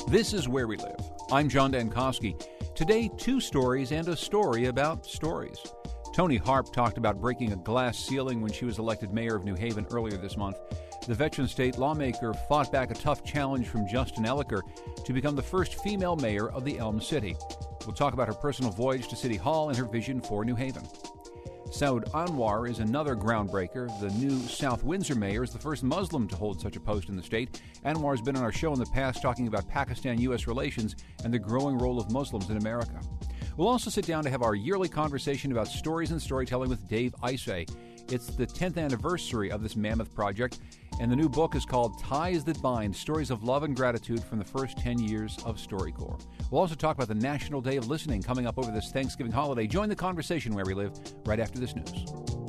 This is Where We Live. I'm John Dankosky. Today, two stories and a story about stories. Toni Harp talked about breaking a glass ceiling when she was elected mayor of New Haven earlier this month. The veteran state lawmaker fought back a tough challenge from Justin Elicker to become the first female mayor of the Elm City. We'll talk about her personal voyage to City Hall and her vision for New Haven. Saud Anwar is another groundbreaker. The new South Windsor mayor is the first Muslim to hold such a post in the state. Anwar has been on our show in the past talking about Pakistan-U.S. relations and the growing role of Muslims in America. We'll also sit down to have our yearly conversation about stories and storytelling with Dave Isay. It's the 10th anniversary of this mammoth project, and the new book is called Ties That Bind, Stories of Love and Gratitude from the First 10 Years of StoryCorps. We'll also talk about the National Day of Listening coming up over this Thanksgiving holiday. Join the conversation Where We Live right after this news.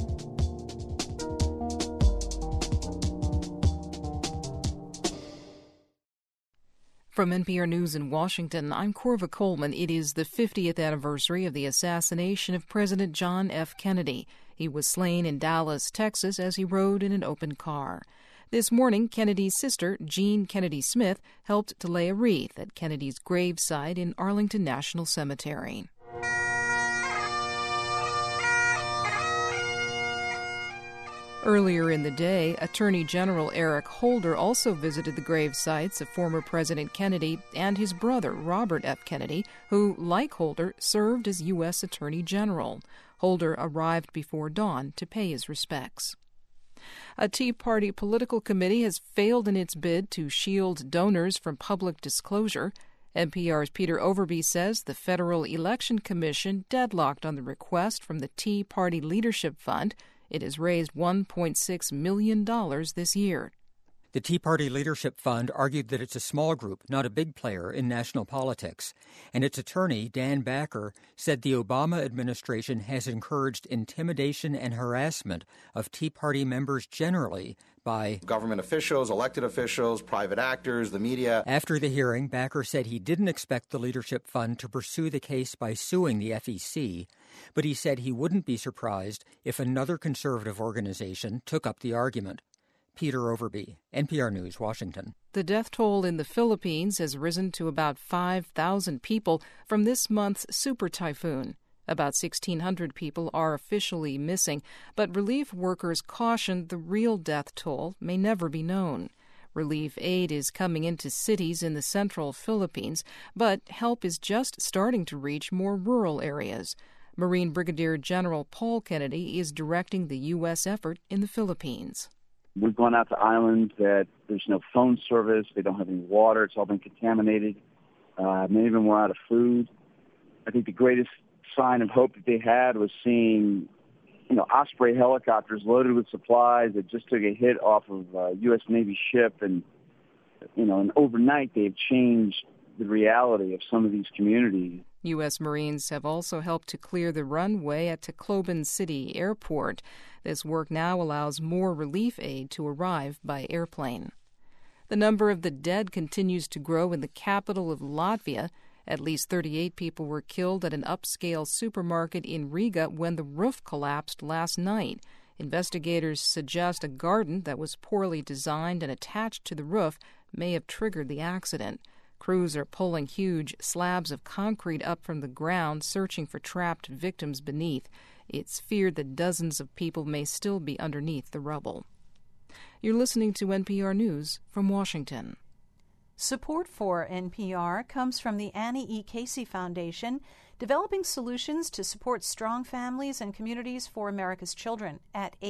From NPR News in Washington, I'm Corva Coleman. It is the 50th anniversary of the assassination of President John F. Kennedy. He was slain in Dallas, Texas, as he rode in an open car. This morning, Kennedy's sister, Jean Kennedy Smith, helped to lay a wreath at Kennedy's gravesite in Arlington National Cemetery. Earlier in the day, Attorney General Eric Holder also visited the grave sites of former President Kennedy and his brother, Robert F. Kennedy, who, like Holder, served as U.S. Attorney General. Holder arrived before dawn to pay his respects. A Tea Party political committee has failed in its bid to shield donors from public disclosure. NPR's Peter Overby says the Federal Election Commission deadlocked on the request from the Tea Party Leadership Fund. It has raised $1.6 million this year. The Tea Party Leadership Fund argued that it's a small group, not a big player in national politics. And its attorney, Dan Backer, said the Obama administration has encouraged intimidation and harassment of Tea Party members generally by government officials, elected officials, private actors, the media. After the hearing, Backer said he didn't expect the Leadership Fund to pursue the case by suing the FEC, but he said he wouldn't be surprised if another conservative organization took up the argument. Peter Overby, NPR News, Washington. The death toll in the Philippines has risen to about 5,000 people from this month's super typhoon. About 1,600 people are officially missing, but relief workers caution the real death toll may never be known. Relief aid is coming into cities in the central Philippines, but help is just starting to reach more rural areas. Marine Brigadier General Paul Kennedy is directing the U.S. effort in the Philippines. We've gone out to islands that there's no phone service, they don't have any water, it's all been contaminated. Many of them were out of food. I think the greatest sign of hope that they had was seeing, Osprey helicopters loaded with supplies that just took a hit off of a U.S. Navy ship. And overnight they've changed the reality of some of these communities. U.S. Marines have also helped to clear the runway at Tacloban City Airport. This work now allows more relief aid to arrive by airplane. The number of the dead continues to grow in the capital of Latvia. At least 38 people were killed at an upscale supermarket in Riga when the roof collapsed last night. Investigators suggest a garden that was poorly designed and attached to the roof may have triggered the accident. Crews are pulling huge slabs of concrete up from the ground, searching for trapped victims beneath. It's feared that dozens of people may still be underneath the rubble. You're listening to NPR News from Washington. Support for NPR comes from the Annie E. Casey Foundation, developing solutions to support strong families and communities for America's children at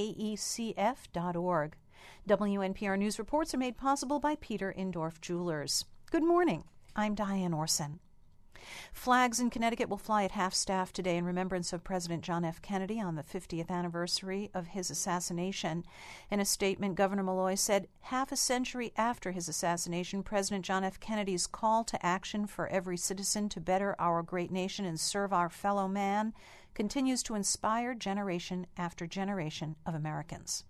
aecf.org. WNPR News reports are made possible by Peter Indorf Jewelers. Good morning. I'm Diane Orson. Flags in Connecticut will fly at half-staff today in remembrance of President John F. Kennedy on the 50th anniversary of his assassination. In a statement, Governor Malloy said, half a century after his assassination, President John F. Kennedy's call to action for every citizen to better our great nation and serve our fellow man continues to inspire generation after generation of Americans.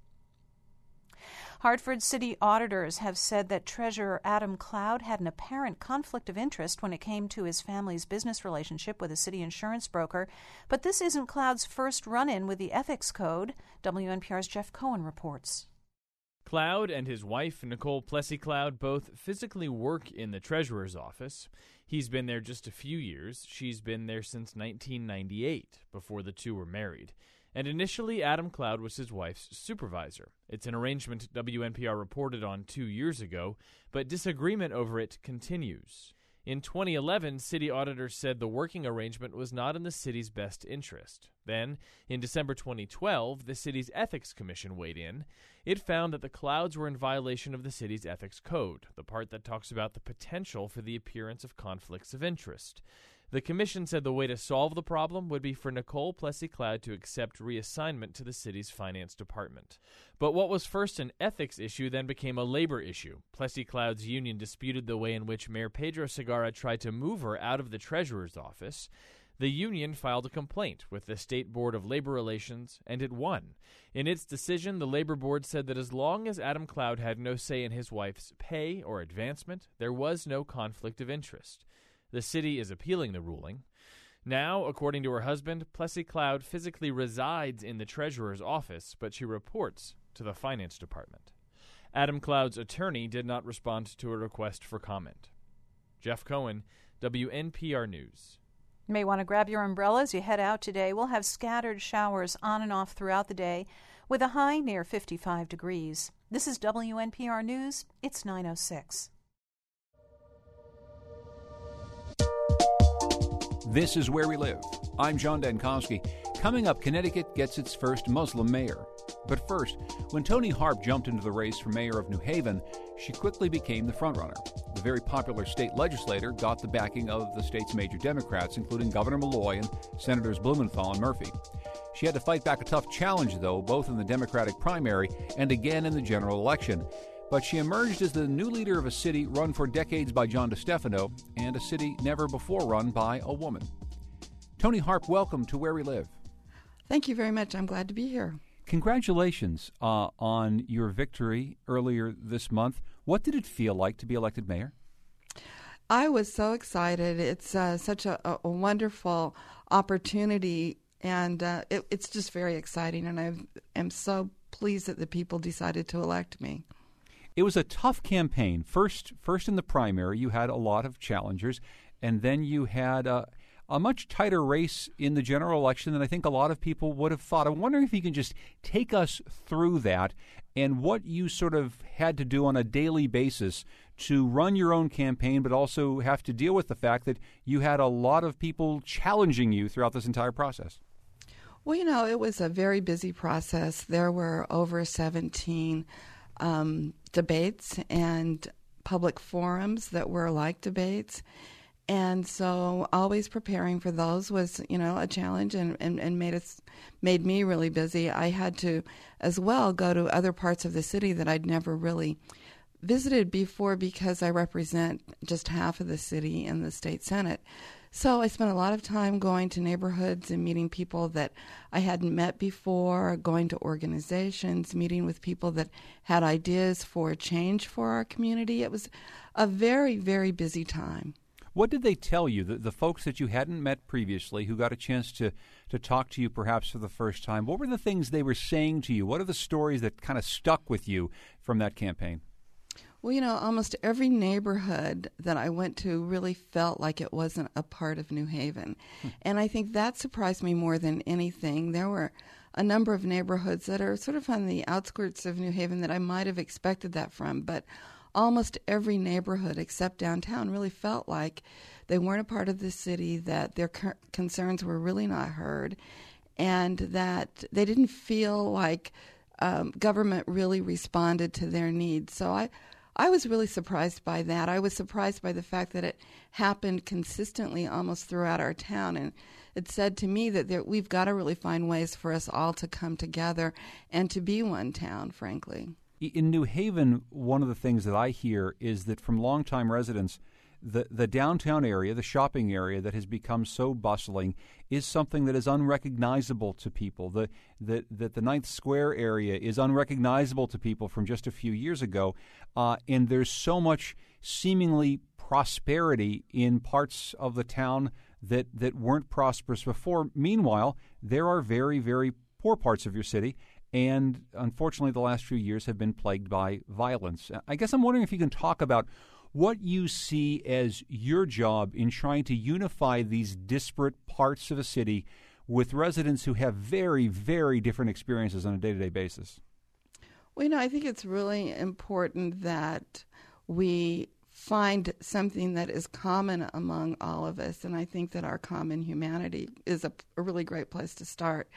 Hartford city auditors have said that Treasurer Adam Cloud had an apparent conflict of interest when it came to his family's business relationship with a city insurance broker. But this isn't Cloud's first run-in with the ethics code. WNPR's Jeff Cohen reports. Cloud and his wife, Nicole Plessy Cloud, both physically work in the treasurer's office. He's been there just a few years. She's been there since 1998, before the two were married. And initially, Adam Cloud was his wife's supervisor. It's an arrangement WNPR reported on 2 years ago, but disagreement over it continues. In 2011, city auditors said the working arrangement was not in the city's best interest. Then, in December 2012, the city's Ethics Commission weighed in. It found that the Clouds were in violation of the city's ethics code, the part that talks about the potential for the appearance of conflicts of interest. The commission said the way to solve the problem would be for Nicole Plessy Cloud to accept reassignment to the city's finance department. But what was first an ethics issue then became a labor issue. Plessy Cloud's union disputed the way in which Mayor Pedro Segarra tried to move her out of the treasurer's office. The union filed a complaint with the State Board of Labor Relations, and it won. In its decision, the Labor Board said that as long as Adam Cloud had no say in his wife's pay or advancement, there was no conflict of interest. The city is appealing the ruling. Now, according to her husband, Plessy Cloud physically resides in the treasurer's office, but she reports to the finance department. Adam Cloud's attorney did not respond to a request for comment. Jeff Cohen, WNPR News. You may want to grab your umbrella as you head out today. We'll have scattered showers on and off throughout the day with a high near 55 degrees. This is WNPR News. It's 9:06. This is Where We Live. I'm John Dankosky. Coming up, Connecticut gets its first Muslim mayor. But first, when Toni Harp jumped into the race for mayor of New Haven, she quickly became the frontrunner. The very popular state legislator got the backing of the state's major Democrats, including Governor Malloy and Senators Blumenthal and Murphy. She had to fight back a tough challenge, though, both in the Democratic primary and again in the general election. But she emerged as the new leader of a city run for decades by John DeStefano and a city never before run by a woman. Toni Harp, welcome to Where We Live. Thank you very much. I'm glad to be here. Congratulations on your victory earlier this month. What did it feel like to be elected mayor? I was so excited. It's such a wonderful opportunity, and it's just very exciting, and I am so pleased that the people decided to elect me. It was a tough campaign. First in the primary, you had a lot of challengers, and then you had a much tighter race in the general election than I think a lot of people would have thought. I'm wondering if you can just take us through that and what you sort of had to do on a daily basis to run your own campaign, but also have to deal with the fact that you had a lot of people challenging you throughout this entire process. Well, it was a very busy process. There were over 17 debates and public forums that were like debates. And so always preparing for those was, a challenge and made me really busy. I had to as well go to other parts of the city that I'd never really visited before because I represent just half of the city in the state Senate. So I spent a lot of time going to neighborhoods and meeting people that I hadn't met before, going to organizations, meeting with people that had ideas for change for our community. It was a very, very busy time. What did they tell you, the folks that you hadn't met previously who got a chance to talk to you perhaps for the first time? What were the things they were saying to you? What are the stories that kind of stuck with you from that campaign? Well, almost every neighborhood that I went to really felt like it wasn't a part of New Haven. And I think that surprised me more than anything. There were a number of neighborhoods that are sort of on the outskirts of New Haven that I might have expected that from, but almost every neighborhood except downtown really felt like they weren't a part of the city, that their concerns were really not heard, and that they didn't feel like government really responded to their needs. So I was really surprised by that. I was surprised by the fact that it happened consistently almost throughout our town, and it said to me that we've got to really find ways for us all to come together and to be one town, frankly. In New Haven, one of the things that I hear is that from longtime residents, the downtown area, the shopping area that has become so bustling, is something that is unrecognizable to people. That the Ninth Square area is unrecognizable to people from just a few years ago, and there's so much seemingly prosperity in parts of the town that weren't prosperous before. Meanwhile, there are very, very poor parts of your city, and unfortunately the last few years have been plagued by violence. I guess I'm wondering if you can talk about what you see as your job in trying to unify these disparate parts of a city with residents who have very, very different experiences on a day-to-day basis. Well, I think it's really important that we find something that is common among all of us, and I think that our common humanity is a really great place to start.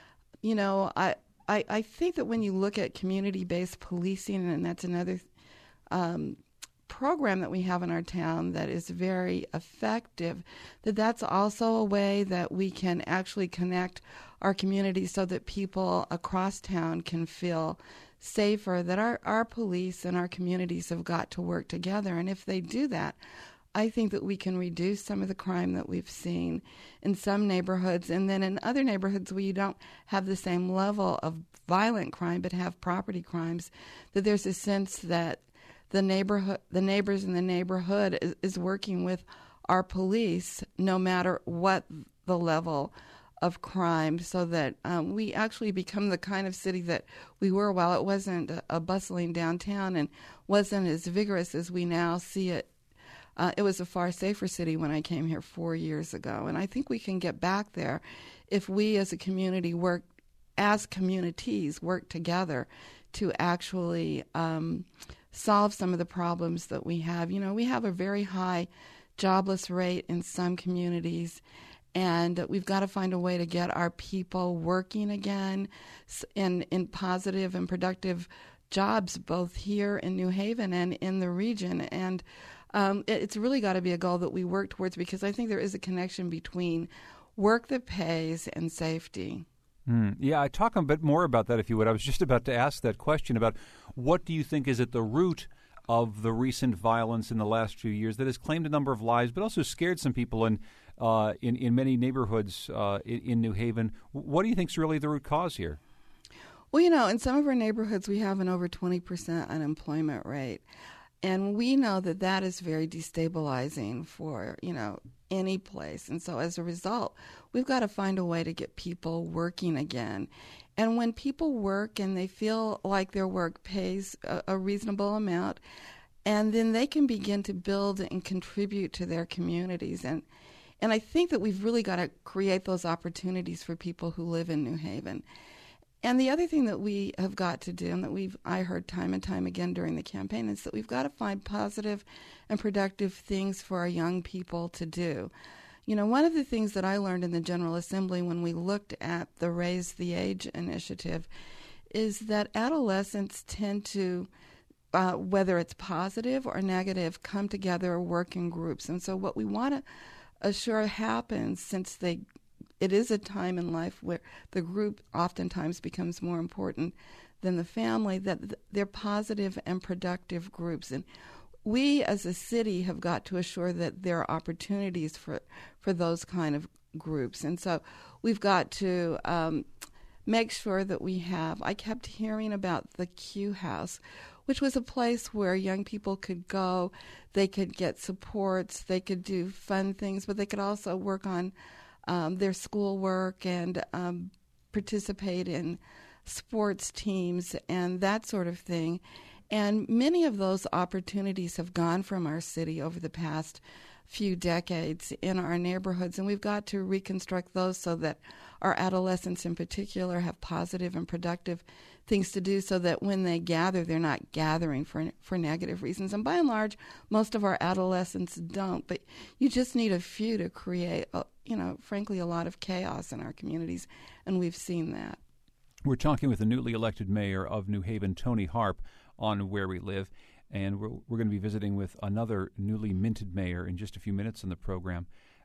I think that when you look at community-based policing, and that's another program that we have in our town that is very effective, that's also a way that we can actually connect our community so that people across town can feel safer, that our police and our communities have got to work together. And if they do that, I think that we can reduce some of the crime that we've seen in some neighborhoods, and then in other neighborhoods where you don't have the same level of violent crime but have property crimes, that there's a sense that the neighbors in the neighborhood is working with our police no matter what the level of crime, so that we actually become the kind of city that we were while it wasn't a bustling downtown and wasn't as vigorous as we now see it. It was a far safer city when I came here 4 years ago, and I think we can get back there if we as a community work together to actually solve some of the problems that we have. We have a very high jobless rate in some communities, and we've got to find a way to get our people working again in positive and productive jobs, both here in New Haven and in the region. And it's really got to be a goal that we work towards, because I think there is a connection between work that pays and safety. Yeah, talk a bit more about that, if you would. I was just about to ask that question about what do you think is at the root of the recent violence in the last few years that has claimed a number of lives, but also scared some people in many neighborhoods in New Haven. What do you think is really the root cause here? Well, in some of our neighborhoods, we have an over 20% unemployment rate. And we know that that is very destabilizing for, any place. And so as a result, we've got to find a way to get people working again. And when people work and they feel like their work pays a reasonable amount, and then they can begin to build and contribute to their communities. And I think that we've really got to create those opportunities for people who live in New Haven. And the other thing that we have got to do, and that I heard time and time again during the campaign, is that we've got to find positive and productive things for our young people to do. One of the things that I learned in the General Assembly when we looked at the Raise the Age initiative is that adolescents tend to, whether it's positive or negative, come together or work in groups. And so what we want to assure happens, since it is a time in life where the group oftentimes becomes more important than the family, that they're positive and productive groups. And we as a city have got to assure that there are opportunities for those kind of groups. And so we've got to make sure that we have, I kept hearing about the Q House, which was a place where young people could go, they could get supports, they could do fun things, but they could also work on their schoolwork and participate in sports teams and that sort of thing. And many of those opportunities have gone from our city over the past few decades in our neighborhoods, and we've got to reconstruct those so that our adolescents in particular have positive and productive things to do, so that when they gather, they're not gathering for negative reasons. And by and large, most of our adolescents don't, but you just need a few to create, frankly, a lot of chaos in our communities, and we've seen that. We're talking with the newly elected mayor of New Haven, Toni Harp, on Where We Live, and we're going to be visiting with another newly minted mayor in just a few minutes in the program.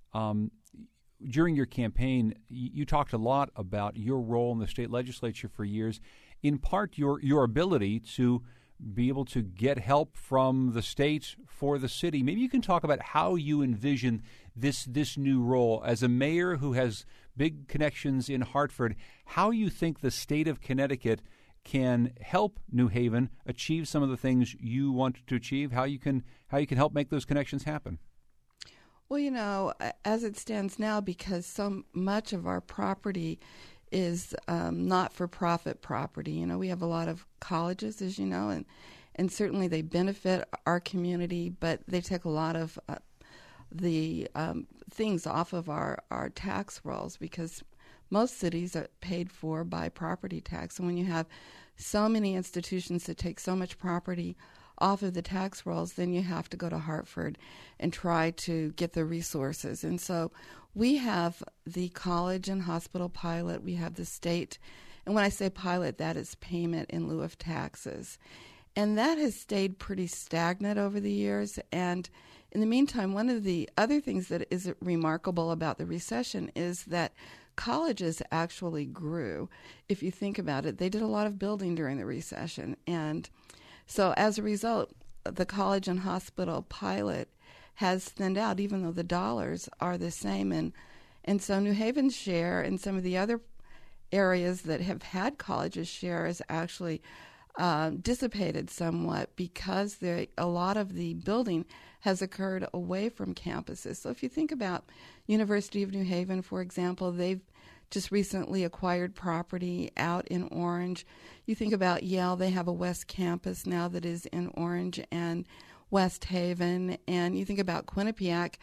During your campaign, you talked a lot about your role in the state legislature for years, in part your ability to be able to get help from the state for the city. Maybe you can talk about how you envision this new role as a mayor who has big connections in Hartford, how you think the state of Connecticut can help New Haven achieve some of the things you want to achieve, how you can help make those connections happen. Well, as it stands now, because so much of our property is not-for-profit property. You know, we have a lot of colleges, as you know, and certainly they benefit our community, but they take a lot of the things off of our tax rolls because most cities are paid for by property tax. And when you have so many institutions that take so much property off of the tax rolls, then you have to go to Hartford and try to get the resources. And so we have the college and hospital pilot. We have the state. And when I say pilot, that is payment in lieu of taxes. And that has stayed pretty stagnant over the years. And in the meantime, one of the other things that is remarkable about the recession is that colleges actually grew. If you think about it, they did a lot of building during the recession. And so as a result, the college and hospital pilot has thinned out, even though the dollars are the same. And so New Haven's share and some of the other areas that have had colleges' share is actually dissipated somewhat because a lot of the building has occurred away from campuses. So if you think about University of New Haven, for example, they've just recently acquired property out in Orange. You think about Yale, they have a West Campus now that is in Orange and West Haven. And you think about Quinnipiac,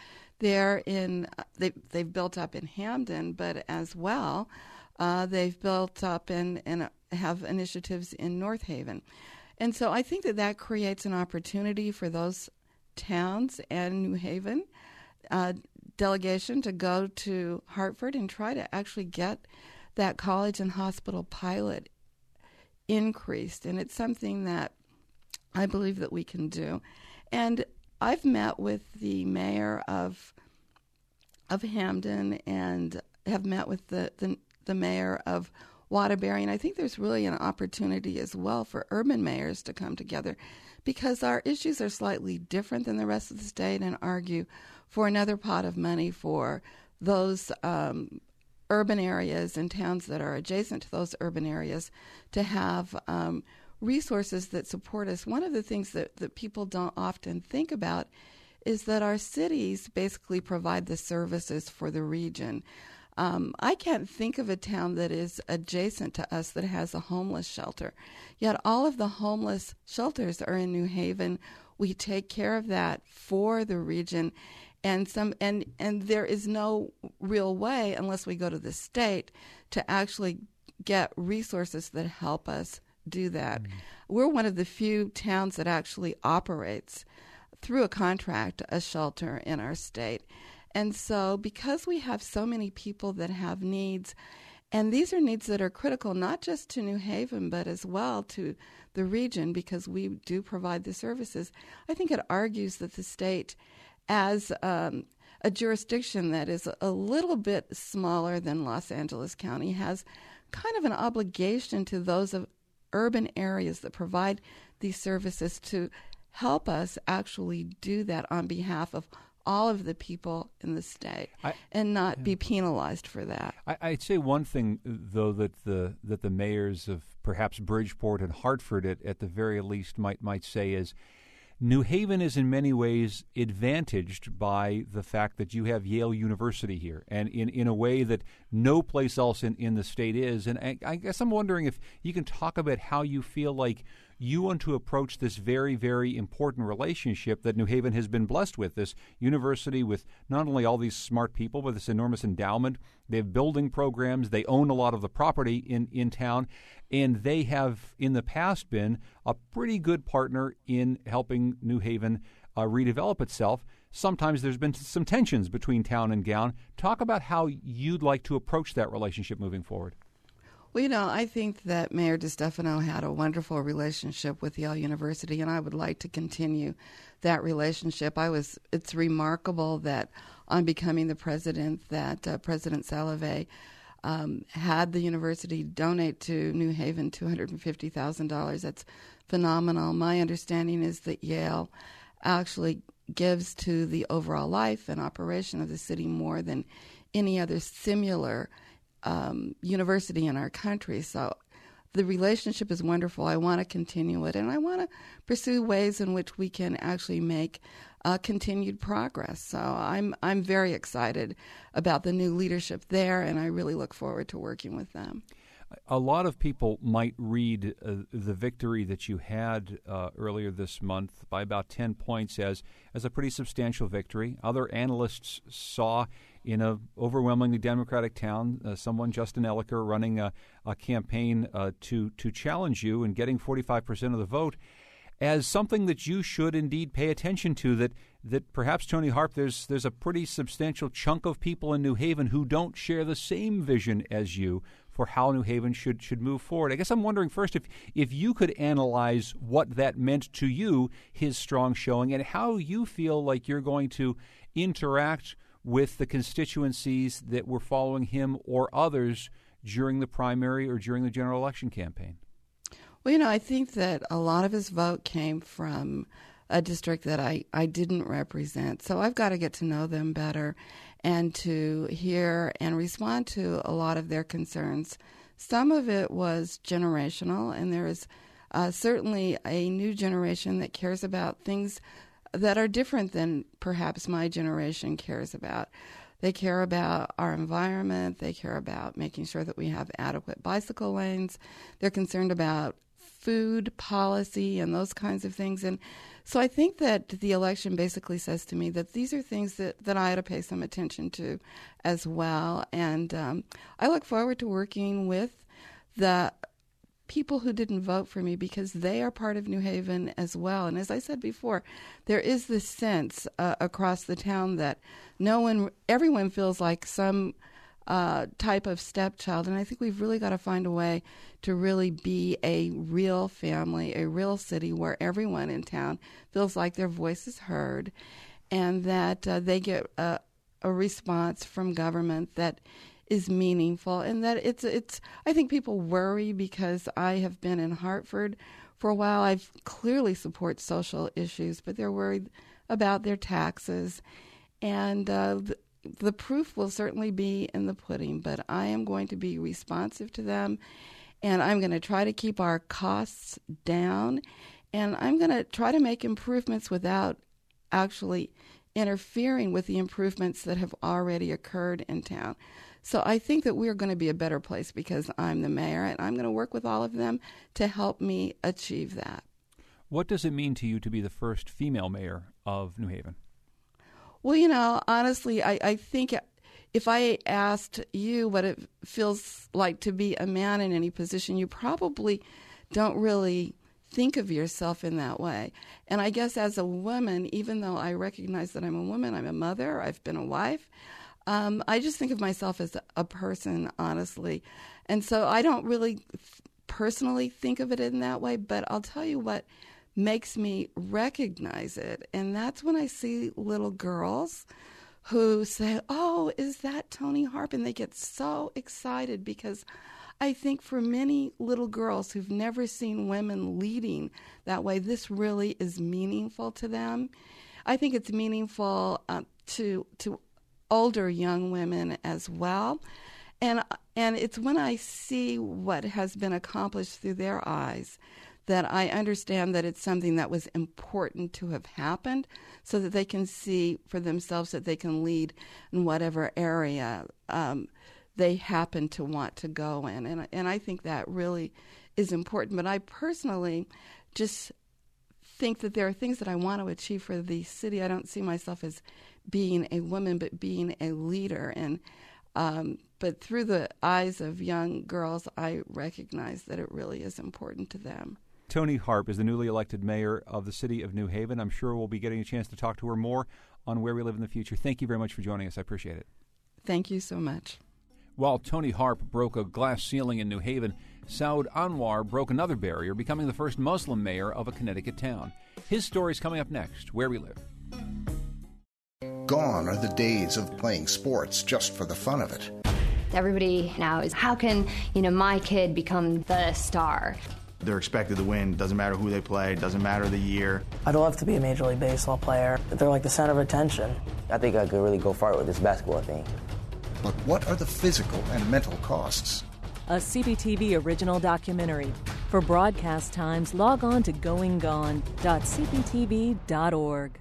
they've built up in Hamden, but as well, they've built up and have initiatives in North Haven. And so I think that creates an opportunity for those towns and New Haven delegation to go to Hartford and try to actually get that college and hospital pilot increased. And it's something that I believe that we can do. And I've met with the mayor of Hamden and have met with the mayor of Waterbury, and I think there's really an opportunity as well for urban mayors to come together because our issues are slightly different than the rest of the state and argue for another pot of money for those urban areas and towns that are adjacent to those urban areas to have resources that support us. One of the things that people don't often think about is that our cities basically provide the services for the region. I can't think of a town that is adjacent to us that has a homeless shelter. Yet all of the homeless shelters are in New Haven. We take care of that for the region, and there is no real way, unless we go to the state, to actually get resources that help us do that. Mm-hmm. We're one of the few towns that actually operates through a contract a shelter in our state. And so because we have so many people that have needs, and these are needs that are critical not just to New Haven, but as well to the region because we do provide the services, I think it argues that the state, as a jurisdiction that is a little bit smaller than Los Angeles County, has kind of an obligation to those of urban areas that provide these services to help us actually do that on behalf of all of the people in the state and not be penalized for that. I'd say one thing, though, that the mayors of perhaps Bridgeport and Hartford at the very least might say is New Haven is in many ways advantaged by the fact that you have Yale University here, and in a way that no place else in the state is. And I guess I'm wondering if you can talk about how you feel like you want to approach this very, very important relationship that New Haven has been blessed with, this university with not only all these smart people, but this enormous endowment. They have building programs. They own a lot of the property in town, and they have in the past been a pretty good partner in helping New Haven redevelop itself. Sometimes there's been some tensions between town and gown. Talk about how you'd like to approach that relationship moving forward. Well, I think that Mayor DeStefano had a wonderful relationship with Yale University, and I would like to continue that relationship. It's remarkable that on becoming the president, that President Salovey had the university donate to New Haven $250,000. That's phenomenal. My understanding is that Yale actually gives to the overall life and operation of the city more than any other similar university in our country. So the relationship is wonderful. I want to continue it, and I want to pursue ways in which we can actually make continued progress. So I'm very excited about the new leadership there, and I really look forward to working with them. A lot of people might read the victory that you had earlier this month by about 10 points as a pretty substantial victory. Other analysts saw in an overwhelmingly Democratic town someone, Justin Elicker, running a campaign to challenge you and getting 45% of the vote as something that you should indeed pay attention to, that perhaps, Toni Harp, there's a pretty substantial chunk of people in New Haven who don't share the same vision as you for how New Haven should move forward. I guess I'm wondering first if you could analyze what that meant to you, his strong showing, and how you feel like you're going to interact with the constituencies that were following him or others during the primary or during the general election campaign. Well, I think that a lot of his vote came from a district that I didn't represent. So I've got to get to know them better and to hear and respond to a lot of their concerns. Some of it was generational, and there is certainly a new generation that cares about things that are different than perhaps my generation cares about. They care about our environment. They care about making sure that we have adequate bicycle lanes. They're concerned about food policy and those kinds of things. And so I think that the election basically says to me that these are things that I ought to pay some attention to as well. And I look forward to working with the people who didn't vote for me because they are part of New Haven as well. And as I said before, there is this sense across the town that everyone feels like some type of stepchild. And I think we've really got to find a way to really be a real family, a real city where everyone in town feels like their voice is heard and that they get a response from government that is meaningful, and that it's. I think people worry because I have been in Hartford for a while. I clearly support social issues, but they're worried about their taxes, and the proof will certainly be in the pudding. But I am going to be responsive to them, and I'm going to try to keep our costs down, and I'm going to try to make improvements without actually interfering with the improvements that have already occurred in town. So I think that we're going to be a better place because I'm the mayor, and I'm going to work with all of them to help me achieve that. What does it mean to you to be the first female mayor of New Haven? Well, honestly, I think if I asked you what it feels like to be a man in any position, you probably don't really think of yourself in that way. And I guess as a woman, even though I recognize that I'm a woman, I'm a mother, I've been a wife, I just think of myself as a person, honestly. And so I don't really personally think of it in that way, but I'll tell you what makes me recognize it. And that's when I see little girls who say, "Oh, is that Toni Harp?" And they get so excited because I think for many little girls who've never seen women leading that way, this really is meaningful to them. I think it's meaningful to older young women as well. And it's when I see what has been accomplished through their eyes that I understand that it's something that was important to have happened so that they can see for themselves that they can lead in whatever area they happen to want to go in. And I think that really is important. But I personally just think that there are things that I want to achieve for the city. I don't see myself as being a woman, but being a leader. And but through the eyes of young girls, I recognize that it really is important to them. Toni Harp is the newly elected mayor of the city of New Haven. I'm sure we'll be getting a chance to talk to her more on Where We Live in the Future. Thank you very much for joining us. I appreciate it. Thank you so much. While Toni Harp broke a glass ceiling in New Haven, Saud Anwar broke another barrier, becoming the first Muslim mayor of a Connecticut town. His story is coming up next, Where We Live. Gone are the days of playing sports just for the fun of it. Everybody now is, how can, my kid become the star? They're expected to win. Doesn't matter who they play. Doesn't matter the year. I'd love to be a Major League Baseball player. They're like the center of attention. I think I could really go far with this basketball thing. But what are the physical and mental costs? a CPTV original documentary. For broadcast times, log on to goinggone.cptv.org.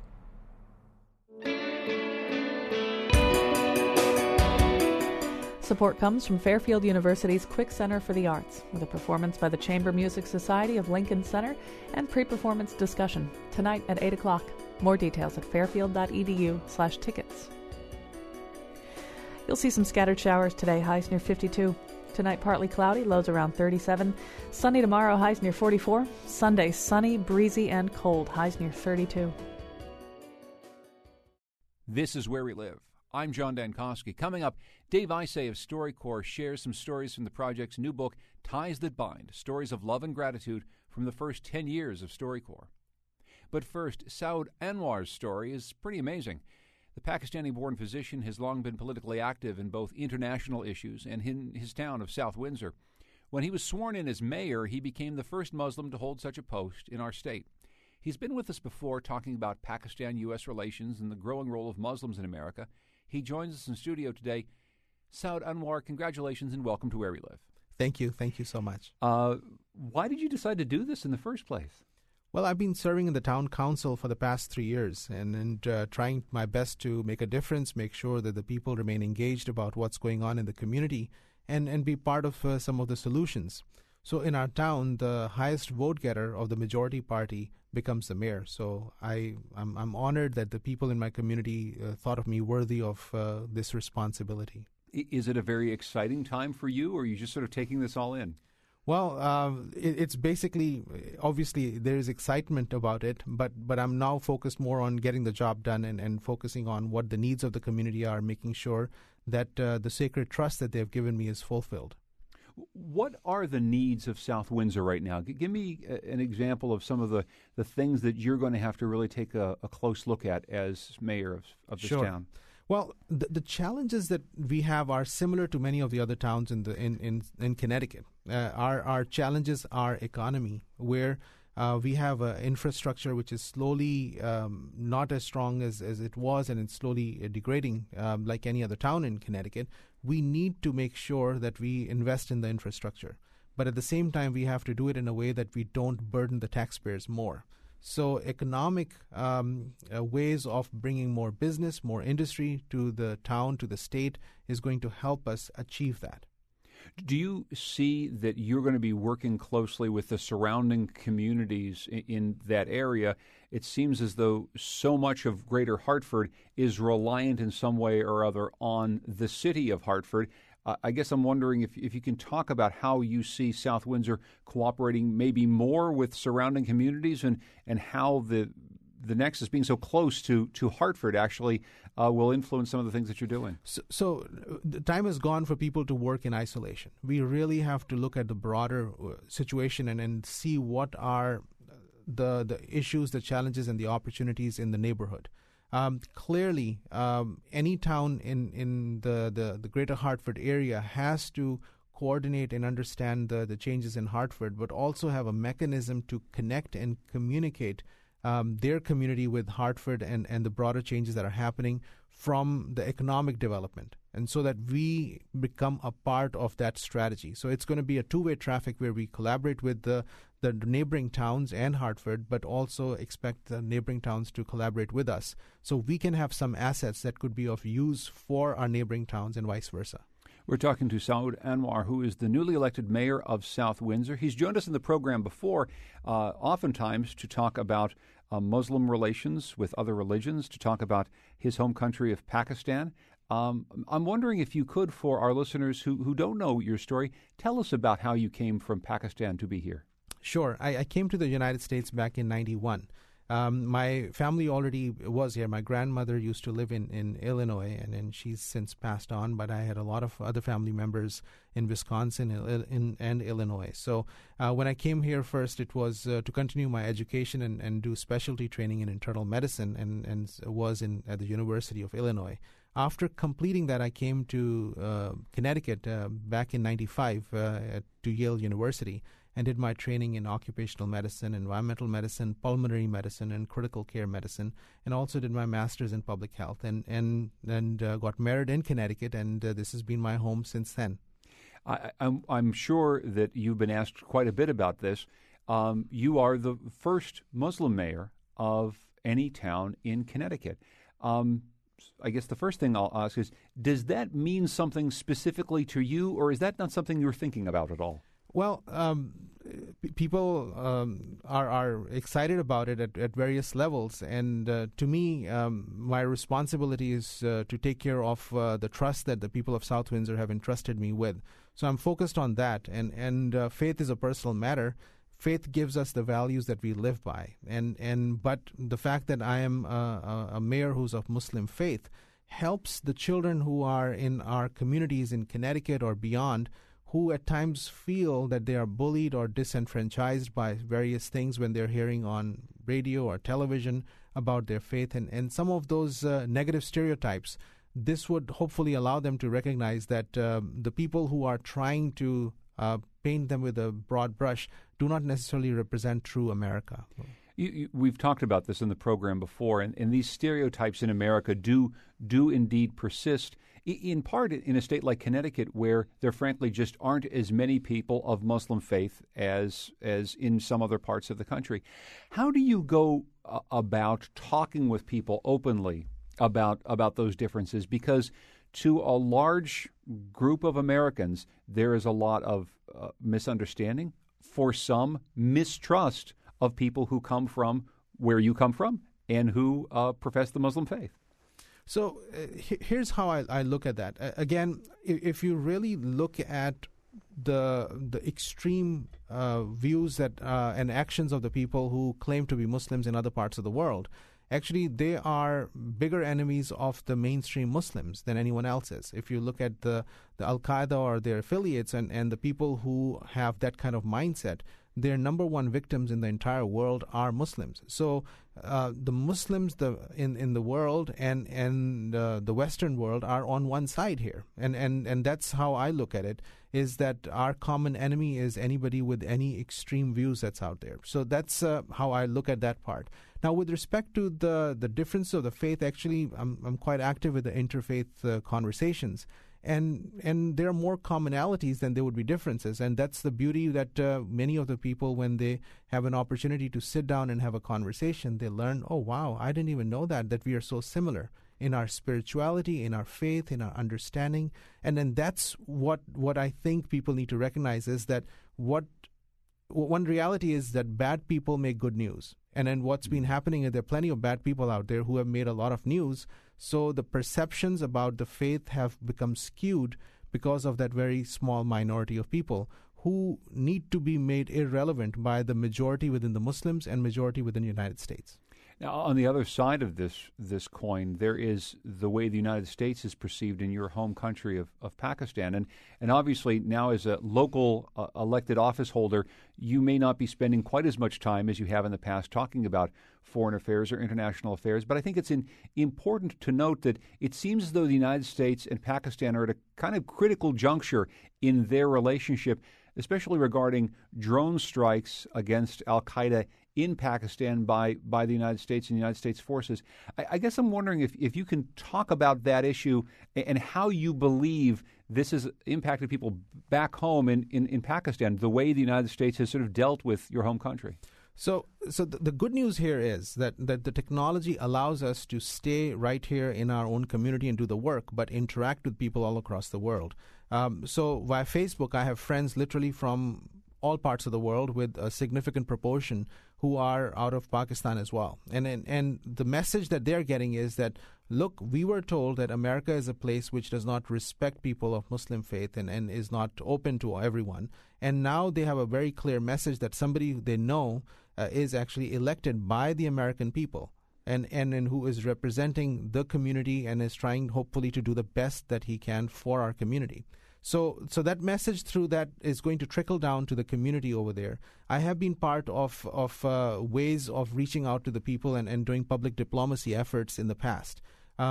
Support comes from Fairfield University's Quick Center for the Arts, with a performance by the Chamber Music Society of Lincoln Center and pre-performance discussion tonight at 8 o'clock. More details at fairfield.edu/tickets. You'll see some scattered showers today, highs near 52. Tonight, partly cloudy, lows around 37. Sunny tomorrow, highs near 44. Sunday, sunny, breezy, and cold, highs near 32. This is Where We Live. I'm John Dankosky. Coming up, Dave Isay of StoryCorps shares some stories from the project's new book, Ties That Bind, Stories of Love and Gratitude from the First 10 Years of StoryCorps. But first, Saud Anwar's story is pretty amazing. The Pakistani-born physician has long been politically active in both international issues and in his town of South Windsor. When he was sworn in as mayor, he became the first Muslim to hold such a post in our state. He's been with us before talking about Pakistan-U.S. relations and the growing role of Muslims in America. He joins us in studio today. Saud Anwar, congratulations and welcome to Where We Live. Thank you. Thank you so much. Why did you decide to do this in the first place? Well, I've been serving in the town council for the past 3 years and trying my best to make a difference, make sure that the people remain engaged about what's going on in the community and be part of some of the solutions. So in our town, the highest vote getter of the majority party becomes the mayor. So I'm honored that the people in my community thought of me worthy of this responsibility. Is it a very exciting time for you, or are you just sort of taking this all in? Well, it's basically, obviously, there is excitement about it, but I'm now focused more on getting the job done and focusing on what the needs of the community are, making sure that the sacred trust that they've given me is fulfilled. What are the needs of South Windsor right now? Give me an example of some of the things that you're going to have to really take a close look at as mayor of this town. Well, the challenges that we have are similar to many of the other towns in Connecticut. Our challenges are economy, where we have infrastructure which is slowly not as strong as it was, and it's slowly degrading like any other town in Connecticut. We need to make sure that we invest in the infrastructure. But at the same time, we have to do it in a way that we don't burden the taxpayers more. So economic ways of bringing more business, more industry to the town, to the state, is going to help us achieve that. Do you see that you're going to be working closely with the surrounding communities in that area? It seems as though so much of Greater Hartford is reliant in some way or other on the city of Hartford. I guess I'm wondering if you can talk about how you see South Windsor cooperating maybe more with surrounding communities and how the nexus being so close to Hartford actually will influence some of the things that you're doing. So the time has gone for people to work in isolation. We really have to look at the broader situation and see what are the issues, the challenges, and the opportunities in the neighborhood. Clearly, any town in the Greater Hartford area has to coordinate and understand the changes in Hartford, but also have a mechanism to connect and communicate their community with Hartford and the broader changes that are happening from the economic development, and so that we become a part of that strategy. So it's going to be a two-way traffic where we collaborate with the neighboring towns and Hartford, but also expect the neighboring towns to collaborate with us so we can have some assets that could be of use for our neighboring towns and vice versa. We're talking to Saud Anwar, who is the newly elected mayor of South Windsor. He's joined us in the program before, oftentimes to talk about Muslim relations with other religions, to talk about his home country of Pakistan. I'm wondering if you could, for our listeners who don't know your story, tell us about how you came from Pakistan to be here. Sure. I came to the United States back in 91. My family already was here. My grandmother used to live in Illinois, and she's since passed on, but I had a lot of other family members in Wisconsin and Illinois. So when I came here first, it was to continue my education and do specialty training in internal medicine, and was at the University of Illinois. After completing that, I came to Connecticut back in 95 to Yale University, and did my training in occupational medicine, environmental medicine, pulmonary medicine, and critical care medicine, and also did my master's in public health, and got married in Connecticut, and this has been my home since then. I'm sure that you've been asked quite a bit about this. You are the first Muslim mayor of any town in Connecticut. I guess the first thing I'll ask is, does that mean something specifically to you, or is that not something you're thinking about at all? Well, people are excited about it at various levels, and to me, my responsibility is to take care of the trust that the people of South Windsor have entrusted me with. So I'm focused on that, and faith is a personal matter. Faith gives us the values that we live by, but the fact that I am a mayor who's of Muslim faith helps the children who are in our communities in Connecticut or beyond, who at times feel that they are bullied or disenfranchised by various things when they're hearing on radio or television about their faith, and some of those negative stereotypes. This would hopefully allow them to recognize that the people who are trying to paint them with a broad brush do not necessarily represent true America. We've talked about this in the program before, and these stereotypes in America do indeed persist, in part in a state like Connecticut, where there frankly just aren't as many people of Muslim faith as in some other parts of the country. How do you go about talking with people openly about those differences? Because to a large group of Americans, there is a lot of misunderstanding, for some mistrust of people who come from where you come from and who profess the Muslim faith. So here's how I look at that. Again, if you really look at the extreme views that and actions of the people who claim to be Muslims in other parts of the world, actually they are bigger enemies of the mainstream Muslims than anyone else is. If you look at the Al-Qaeda or their affiliates and the people who have that kind of mindset, their number one victims in the entire world are Muslims. So the Muslims in the world and the Western world are on one side here. And that's how I look at it, is that our common enemy is anybody with any extreme views that's out there. So that's how I look at that part. Now, with respect to the difference of the faith, actually, I'm quite active with the interfaith conversations. And there are more commonalities than there would be differences. And that's the beauty that many of the people, when they have an opportunity to sit down and have a conversation, they learn, oh, wow, I didn't even know that we are so similar in our spirituality, in our faith, in our understanding. And then that's what I think people need to recognize, is that one reality is that bad people make good news. And then what's been happening is there are plenty of bad people out there who have made a lot of news. So the perceptions about the faith have become skewed because of that very small minority of people who need to be made irrelevant by the majority within the Muslims and majority within the United States. Now, on the other side of this coin, there is the way the United States is perceived in your home country of Pakistan. And obviously now, as a local elected office holder, you may not be spending quite as much time as you have in the past talking about foreign affairs or international affairs. But I think it's important to note that it seems as though the United States and Pakistan are at a kind of critical juncture in their relationship, especially regarding drone strikes against al-Qaeda in Pakistan by the United States and United States forces. I guess I'm wondering if you can talk about that issue and how you believe this has impacted people back home in Pakistan, the way the United States has sort of dealt with your home country. So the good news here is that the technology allows us to stay right here in our own community and do the work, but interact with people all across the world. So via Facebook, I have friends literally from all parts of the world, with a significant proportion who are out of Pakistan as well. And the message that they're getting is that, look, we were told that America is a place which does not respect people of Muslim faith and is not open to everyone. And now they have a very clear message that somebody they know is actually elected by the American people and who is representing the community and is trying hopefully to do the best that he can for our community. So that message through that is going to trickle down to the community over there. I have been part of ways of reaching out to the people and doing public diplomacy efforts in the past.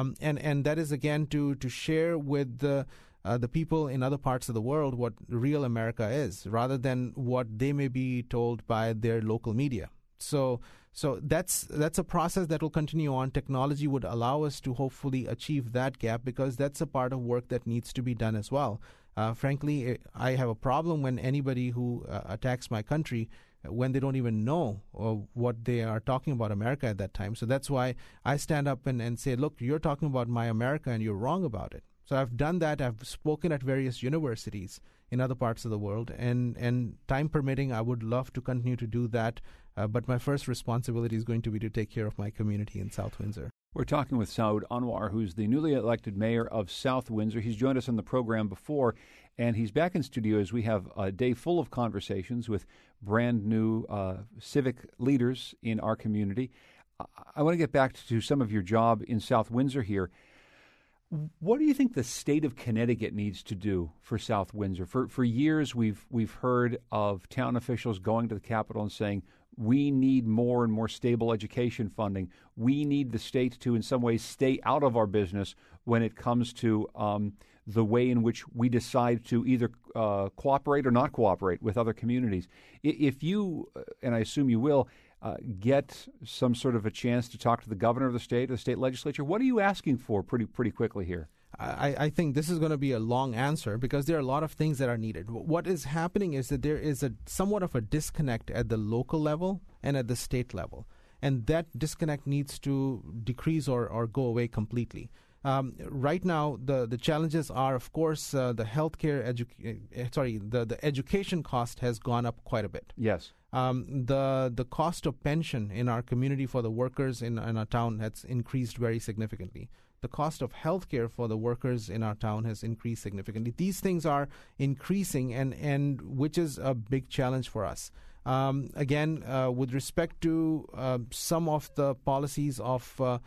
And that is, again, to share with the people in other parts of the world what real America is, rather than what they may be told by their local media. So So that's a process that will continue on. Technology would allow us to hopefully achieve that gap, because that's a part of work that needs to be done as well. Frankly, I have a problem when anybody who attacks my country, when they don't even know what they are talking about America at that time. So that's why I stand up and say, look, you're talking about my America and you're wrong about it. So I've done that. I've spoken at various universities in other parts of the world, and time permitting, I would love to continue to do that. But my first responsibility is going to be to take care of my community in South Windsor. We're talking with Saud Anwar, who's the newly elected mayor of South Windsor. He's joined us on the program before, and he's back in studio as we have a day full of conversations with brand new civic leaders in our community. I want to get back to some of your job in South Windsor here. What do you think the state of Connecticut needs to do for South Windsor? For years, we've heard of town officials going to the Capitol and saying, we need more and more stable education funding. We need the state to, in some ways, stay out of our business when it comes to the way in which we decide to either cooperate or not cooperate with other communities. If you, and I assume you will, get some sort of a chance to talk to the governor of the state or the state legislature, what are you asking for pretty quickly here? I think this is going to be a long answer, because there are a lot of things that are needed. What is happening is that there is somewhat of a disconnect at the local level and at the state level, and that disconnect needs to decrease or go away completely. Right now, the challenges are, of course, the healthcare the education cost has gone up quite a bit. Yes. The cost of pension in our community for the workers in our town has increased very significantly. The cost of healthcare for the workers in our town has increased significantly. These things are increasing, and which is a big challenge for us. Again, with respect to some of the policies of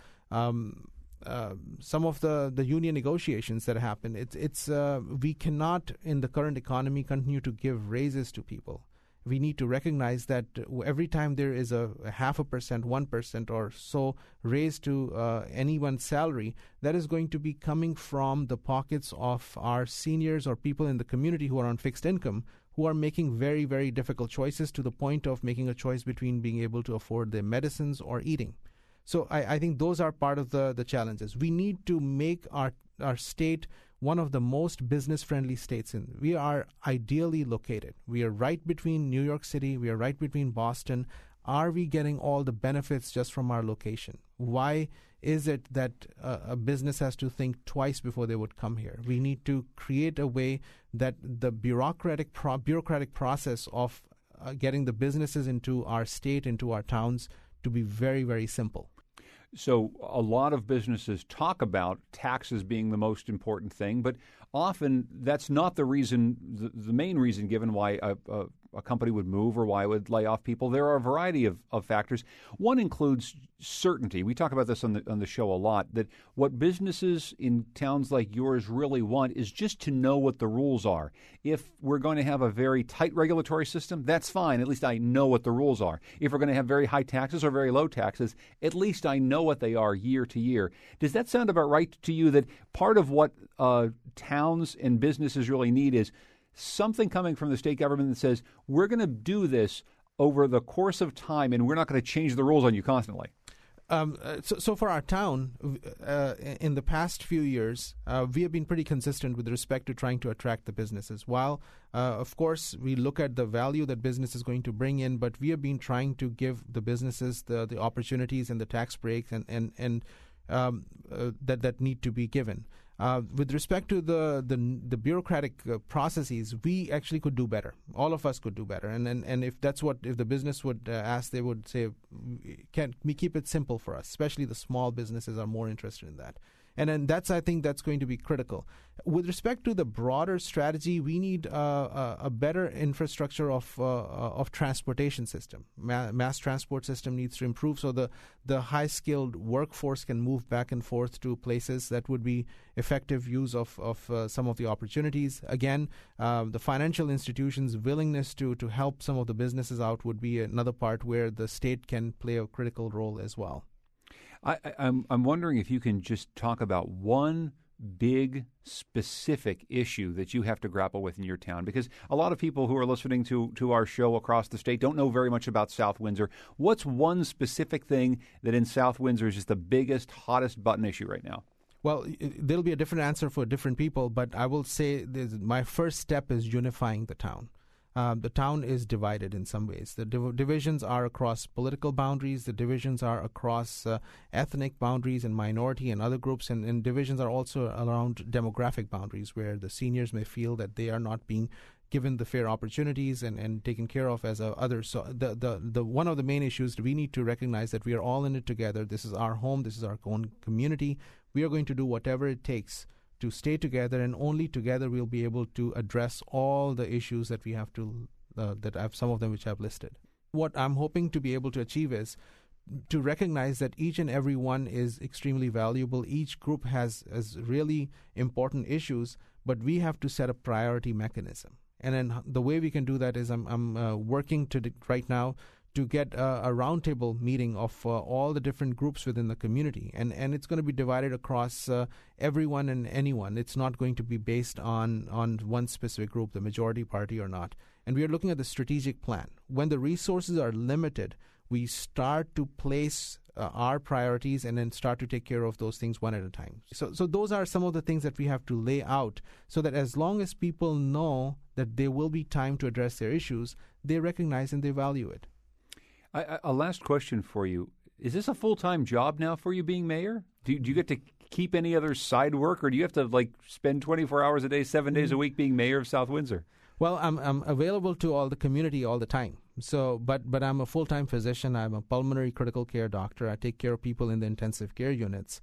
some of the union negotiations that happen, it's we cannot, in the current economy, continue to give raises to people. We need to recognize that every time there is a 0.5%, 1% or so raise to anyone's salary, that is going to be coming from the pockets of our seniors or people in the community who are on fixed income, who are making very, very difficult choices, to the point of making a choice between being able to afford their medicines or eating. So I think those are part of the challenges. We need to make our state one of the most business-friendly states. We are ideally located. We are right between New York City. We are right between Boston. Are we getting all the benefits just from our location? Why is it that a business has to think twice before they would come here? We need to create a way that the bureaucratic process of getting the businesses into our state, into our towns, to be very, very simple. So a lot of businesses talk about taxes being the most important thing, but often that's not the reason, the main reason given why a company would move or why it would lay off people. There are a variety of factors. One includes certainty. We talk about this on the show a lot, that what businesses in towns like yours really want is just to know what the rules are. If we're going to have a very tight regulatory system, that's fine. At least I know what the rules are. If we're going to have very high taxes or very low taxes, at least I know what they are year to year. Does that sound about right to you, that part of what towns and businesses really need is something coming from the state government that says, we're going to do this over the course of time and we're not going to change the rules on you constantly? So for our town, in the past few years, we have been pretty consistent with respect to trying to attract the businesses. While, of course, we look at the value that business is going to bring in, but we have been trying to give the businesses the opportunities and the tax breaks and that need to be given. With respect to the bureaucratic processes, we actually could do better. All of us could do better. And if the business would ask, they would say, can we keep it simple for us? Especially the small businesses are more interested in that. And then I think that's going to be critical. With respect to the broader strategy, we need a better infrastructure of transportation system. Mass transport system needs to improve so the high-skilled workforce can move back and forth to places that would be effective use of some of the opportunities. Again, the financial institutions' willingness to help some of the businesses out would be another part where the state can play a critical role as well. I'm wondering if you can just talk about one big, specific issue that you have to grapple with in your town? Because a lot of people who are listening to our show across the state don't know very much about South Windsor. What's one specific thing that in South Windsor is just the biggest, hottest button issue right now? Well, there'll be a different answer for different people, but I will say my first step is unifying the town. The town is divided in some ways. The divisions are across political boundaries. The divisions are across ethnic boundaries and minority and other groups. And divisions are also around demographic boundaries, where the seniors may feel that they are not being given the fair opportunities and taken care of as others. So the one of the main issues, we need to recognize that we are all in it together. This is our home. This is our own community. We are going to do whatever it takes to stay together, and only together we'll be able to address all the issues that we have to, that I have some of them which I've listed. What I'm hoping to be able to achieve is to recognize that each and every one is extremely valuable. Each group has really important issues, but we have to set a priority mechanism. And then the way we can do that is I'm working right now to get a roundtable meeting of all the different groups within the community. And it's going to be divided across everyone and anyone. It's not going to be based on one specific group, the majority party or not. And we are looking at the strategic plan. When the resources are limited, we start to place our priorities and then start to take care of those things one at a time. So those are some of the things that we have to lay out, so that as long as people know that there will be time to address their issues, they recognize and they value it. A last question for you. Is this a full-time job now for you being mayor? Do you get to keep any other side work, or do you have to spend 24 hours a day, 7 days a week being mayor of South Windsor? Well, I'm available to all the community all the time. So, but I'm a full-time physician. I'm a pulmonary critical care doctor. I take care of people in the intensive care units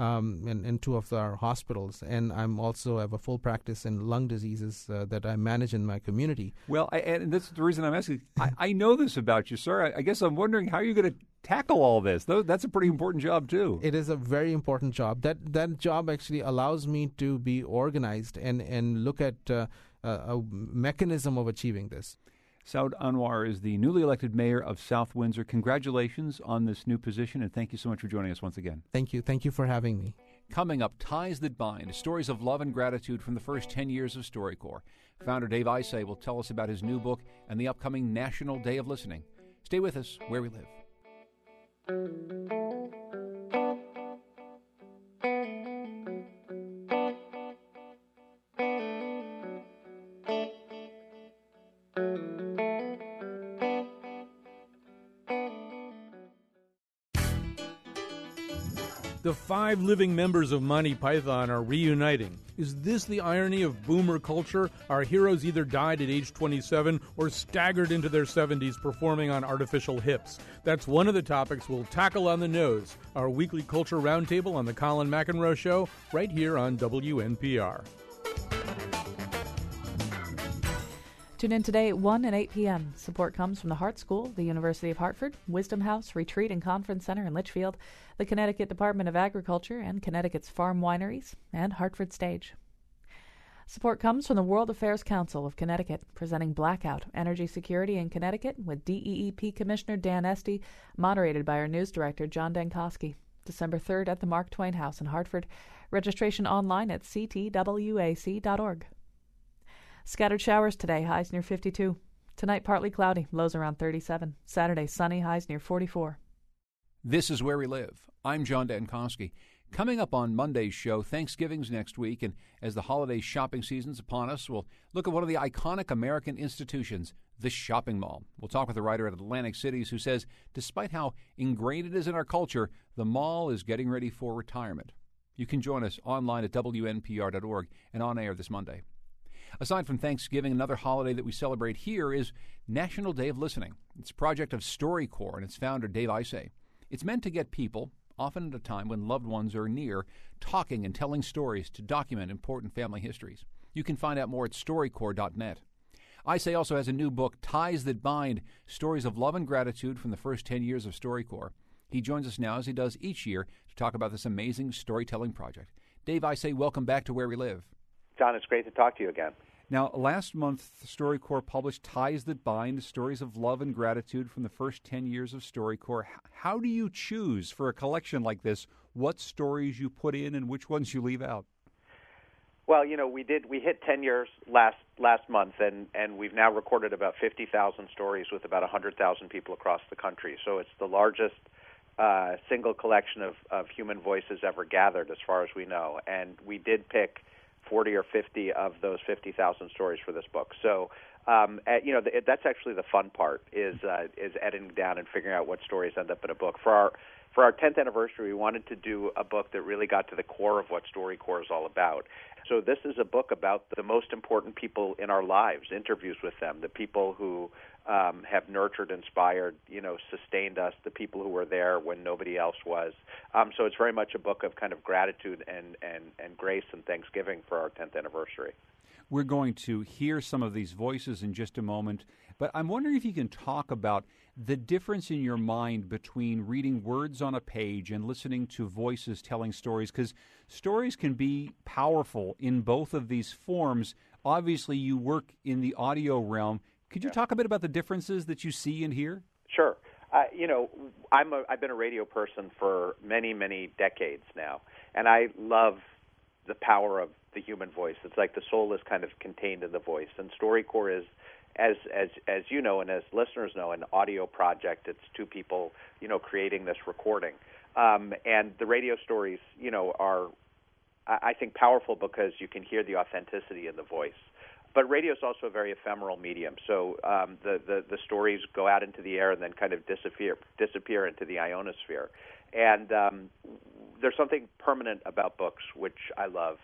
in two of our hospitals. And I'm also have a full practice in lung diseases that I manage in my community. Well, and that's the reason I'm asking. I know this about you, sir. I guess I'm wondering how you're going to tackle all this. That's a pretty important job, too. It is a very important job. That job actually allows me to be organized and look at a mechanism of achieving this. Saud Anwar is the newly elected mayor of South Windsor. Congratulations on this new position, and thank you so much for joining us once again. Thank you. Thank you for having me. Coming up, Ties That Bind, stories of love and gratitude from the first 10 years of StoryCorps. Founder Dave Isay will tell us about his new book and the upcoming National Day of Listening. Stay with us where we live. The 5 living members of Monty Python are reuniting. Is this the irony of boomer culture? Our heroes either died at age 27 or staggered into their 70s performing on artificial hips. That's one of the topics we'll tackle on The Nose, our weekly culture roundtable on The Colin McEnroe Show, right here on WNPR. Tune in today at 1 and 8 p.m. Support comes from the Hart School, the University of Hartford, Wisdom House Retreat and Conference Center in Litchfield, the Connecticut Department of Agriculture and Connecticut's Farm Wineries, and Hartford Stage. Support comes from the World Affairs Council of Connecticut, presenting Blackout, Energy Security in Connecticut with DEEP Commissioner Dan Esty, moderated by our news director John Dankosky. December 3rd at the Mark Twain House in Hartford. Registration online at ctwac.org. Scattered showers today, highs near 52. Tonight, partly cloudy, lows around 37. Saturday, sunny, highs near 44. This is Where We Live. I'm John Dankosky. Coming up on Monday's show, Thanksgiving's next week, and as the holiday shopping season's upon us, we'll look at one of the iconic American institutions, the shopping mall. We'll talk with a writer at Atlantic Cities who says, despite how ingrained it is in our culture, the mall is getting ready for retirement. You can join us online at WNPR.org and on air this Monday. Aside from Thanksgiving, another holiday that we celebrate here is National Day of Listening. It's a project of StoryCorps and its founder, Dave Isay. It's meant to get people, often at a time when loved ones are near, talking and telling stories to document important family histories. You can find out more at StoryCorps.net. Isay also has a new book, Ties That Bind, Stories of Love and Gratitude from the First 10 Years of StoryCorps. He joins us now, as he does each year, to talk about this amazing storytelling project. Dave Isay, welcome back to Where We Live. John, it's great to talk to you again. Now, last month, StoryCorps published Ties That Bind, Stories of Love and Gratitude from the First 10 Years of StoryCorps. How do you choose for a collection like this what stories you put in and which ones you leave out? Well, we hit 10 years last month, and we've now recorded about 50,000 stories with about 100,000 people across the country. So it's the largest single collection of human voices ever gathered, as far as we know. And we did pick 40 or 50 of those 50,000 stories for this book. So, that's actually the fun part is editing down and figuring out what stories end up in a book. For our 10th anniversary, we wanted to do a book that really got to the core of what StoryCorps is all about. So this is a book about the most important people in our lives, interviews with them, the people who have nurtured, inspired, sustained us, the people who were there when nobody else was. So it's very much a book of kind of gratitude and grace and thanksgiving for our 10th anniversary. We're going to hear some of these voices in just a moment, but I'm wondering if you can talk about the difference in your mind between reading words on a page and listening to voices telling stories, because stories can be powerful in both of these forms. Obviously, you work in the audio realm. Could you talk a bit about the differences that you see and hear? Sure. I've been a radio person for many, many decades now, and I love the power of the human voice. It's like the soul is kind of contained in the voice, and StoryCorps is, as you know and as listeners know, an audio project. It's two people, creating this recording, and the radio stories, are, I think, powerful because you can hear the authenticity in the voice. But radio is also a very ephemeral medium, so the stories go out into the air and then kind of disappear into the ionosphere. And there's something permanent about books, which I love.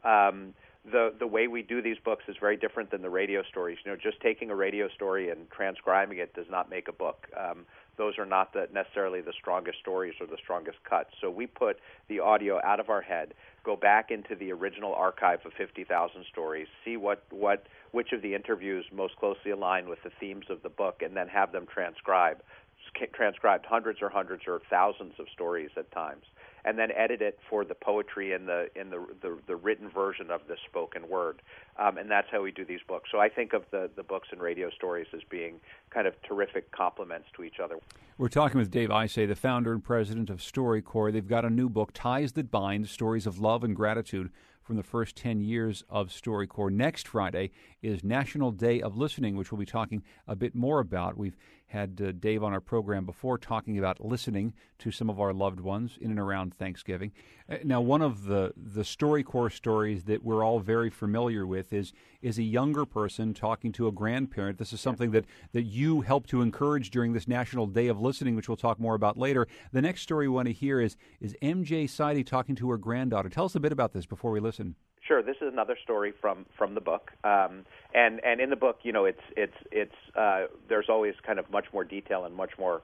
The way we do these books is very different than the radio stories. Just taking a radio story and transcribing it does not make a book. Those are not necessarily the strongest stories or the strongest cuts. So we put the audio out of our head, go back into the original archive of 50,000 stories, see which of the interviews most closely align with the themes of the book, and then have them transcribed hundreds or thousands of stories at times, and then edit it for the poetry and the written version of the spoken word. And that's how we do these books. So I think of the books and radio stories as being kind of terrific complements to each other. We're talking with Dave Isay, the founder and president of StoryCorps. They've got a new book, Ties That Bind, Stories of Love and Gratitude from the first 10 years of StoryCorps. Next Friday is National Day of Listening, which we'll be talking a bit more about. We've had Dave on our program before talking about listening to some of our loved ones in and around Thanksgiving. Now, one of the StoryCorps stories that we're all very familiar with is a younger person talking to a grandparent. This is something that you help to encourage during this National Day of Listening, which we'll talk more about later. The next story we want to hear is MJ Sidey talking to her granddaughter. Tell us a bit about this before we listen. Sure. This is another story from the book, and in the book, it's there's always kind of much more detail and much more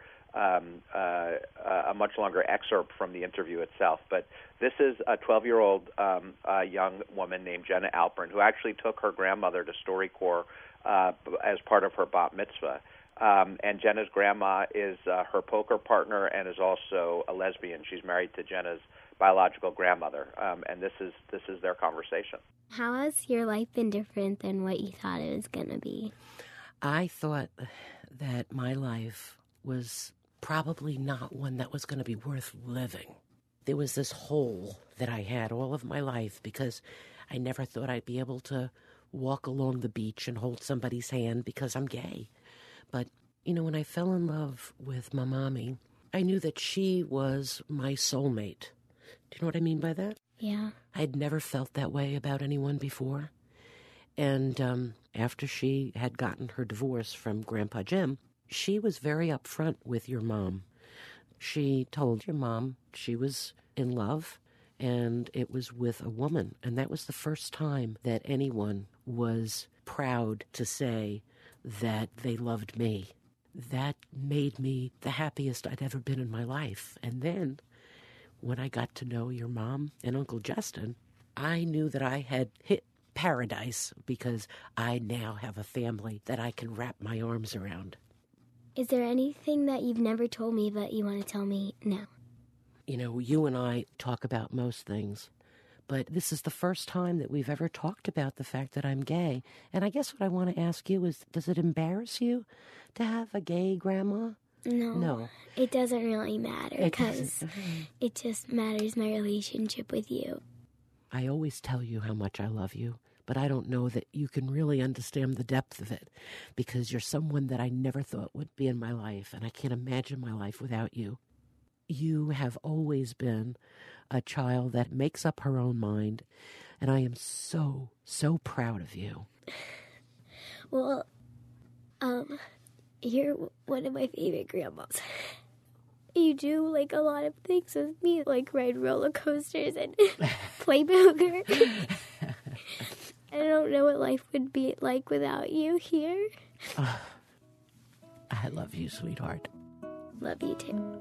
a much longer excerpt from the interview itself. But this is a 12-year-old young woman named Jenna Alpern who actually took her grandmother to StoryCorps as part of her bat mitzvah. And Jenna's grandma is her poker partner and is also a lesbian. She's married to Jenna's biological grandmother, and this is their conversation. How has your life been different than what you thought it was going to be? I thought that my life was probably not one that was going to be worth living. There was this hole that I had all of my life because I never thought I'd be able to walk along the beach and hold somebody's hand because I'm gay. But, when I fell in love with my mommy, I knew that she was my soulmate. Do you know what I mean by that? Yeah. I'd never felt that way about anyone before. And after she had gotten her divorce from Grandpa Jim, she was very upfront with your mom. She told your mom she was in love, and it was with a woman. And that was the first time that anyone was proud to say that they loved me. That made me the happiest I'd ever been in my life. And then, when I got to know your mom and Uncle Justin, I knew that I had hit paradise because I now have a family that I can wrap my arms around. Is there anything that you've never told me that you want to tell me now? You and I talk about most things, but this is the first time that we've ever talked about the fact that I'm gay. And I guess what I want to ask you is, does it embarrass you to have a gay grandma? No. It doesn't really matter because it just matters my relationship with you. I always tell you how much I love you, but I don't know that you can really understand the depth of it because you're someone that I never thought would be in my life, and I can't imagine my life without you. You have always been a child that makes up her own mind, and I am so, so proud of you. Well, you're one of my favorite grandmas. You do, like, a lot of things with me, like ride roller coasters and play poker. I don't know what life would be like without you here. I love you, sweetheart. Love you, too.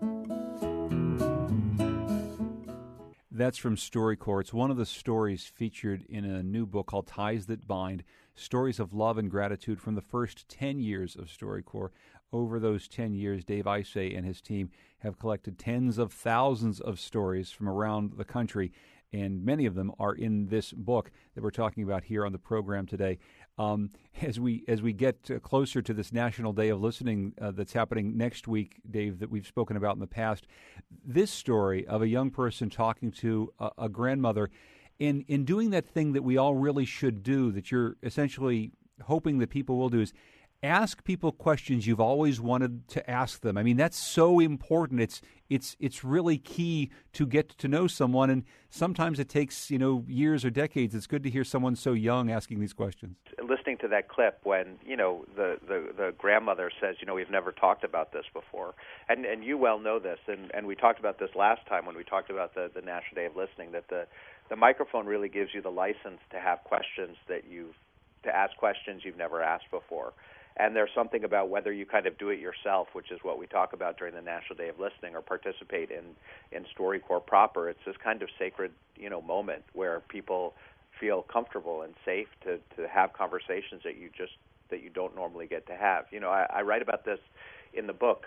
That's from StoryCorps. It's one of the stories featured in a new book called Ties That Bind, stories of love and gratitude from the first 10 years of StoryCorps. Over those 10 years, Dave Isay and his team have collected tens of thousands of stories from around the country, and many of them are in this book that we're talking about here on the program today. As we get closer to this National Day of Listening that's happening next week, Dave, that we've spoken about in the past, this story of a young person talking to a grandmother in doing that thing that we all really should do, that you're essentially hoping that people will do, is ask people questions you've always wanted to ask them. I mean, that's so important. It's really key to get to know someone, and sometimes it takes, years or decades. It's good to hear someone so young asking these questions. Listening to that clip when, the grandmother says, we've never talked about this before. And you well know this, and we talked about this last time when we talked about the National Day of Listening, that the microphone really gives you the license to have questions to ask questions you've never asked before. And there's something about whether you kind of do it yourself, which is what we talk about during the National Day of Listening, or participate in StoryCorps proper. It's this kind of sacred, moment where people feel comfortable and safe to have conversations that you don't normally get to have. I write about this in the book.